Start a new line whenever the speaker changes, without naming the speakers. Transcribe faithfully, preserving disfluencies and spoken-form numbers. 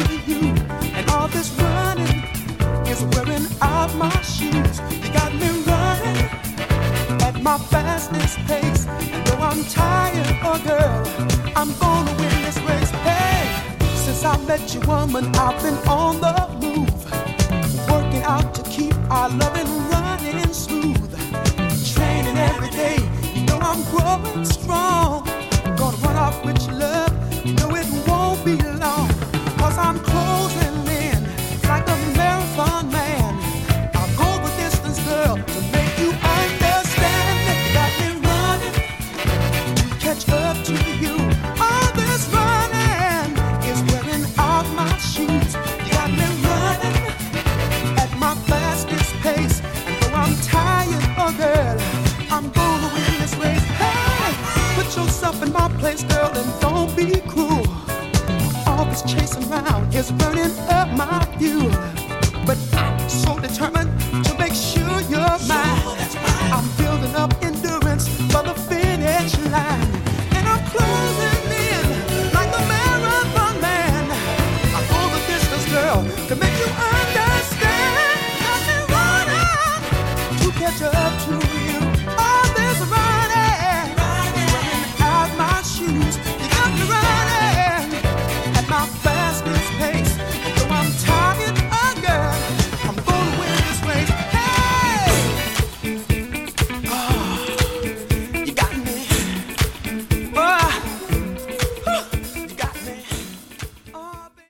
you. And all this running is wearing out my shoes. You got me running at my fastest pace. And though I'm tired, oh girl, I'm gonna win this race. Hey, since I met you, woman, I've been on the move, working out to keep our loving running smooth. Training every day, you know I'm growing strong. Gonna run off with your love, you know it won't be long. Cause I'm closing in like a marathon man. I'll go the distance, girl, to make you understand that you got me running to catch up to you. All this running is wearing out my shoes. You got me running at my fastest pace. And though I'm tired, oh girl, I'm gonna win this race. Hey, put yourself in my place, girl, and don't be cruel. All this chasing around is burning up my fuel. But I